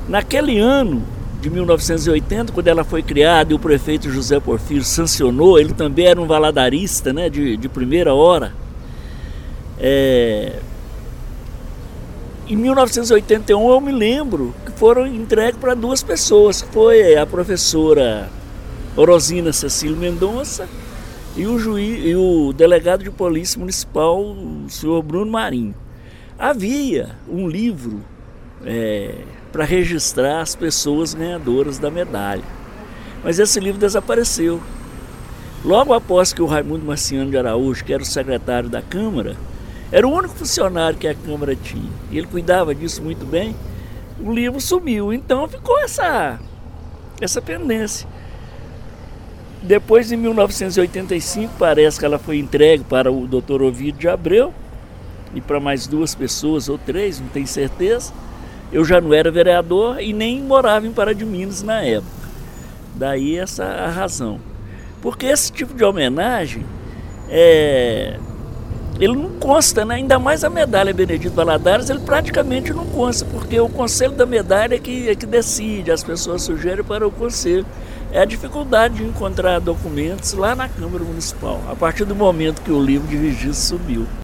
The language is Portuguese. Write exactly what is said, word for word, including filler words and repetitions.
Naquele ano de mil novecentos e oitenta, quando ela foi criada e o prefeito José Porfírio sancionou, ele também era um valadarista, né, de, de primeira hora. É... Em mil novecentos e oitenta e um eu me lembro que foram entregues para duas pessoas, que foi a professora Orosina Cecílio Mendonça e o, juiz, e o delegado de polícia municipal, o senhor Bruno Marinho. Havia um livro é, para registrar as pessoas ganhadoras da medalha, mas esse livro desapareceu. Logo após que o Raimundo Marciano de Araújo, que era o secretário da Câmara, era o único funcionário que a Câmara tinha, e ele cuidava disso muito bem, o livro sumiu. Então ficou essa, essa pendência. Depois, em mil novecentos e oitenta e cinco, parece que ela foi entregue para o doutor Ovídio de Abreu e para mais duas pessoas, ou três, não tenho certeza. Eu já não era vereador e nem morava em Pará de Minas na época. Daí essa a razão. Porque esse tipo de homenagem, é, ele não consta, né? Ainda mais a medalha Benedito Valadares, ele praticamente não consta, porque o conselho da medalha é que, é que decide, as pessoas sugerem para o conselho. É a dificuldade de encontrar documentos lá na Câmara Municipal, a partir do momento que o livro de registro subiu.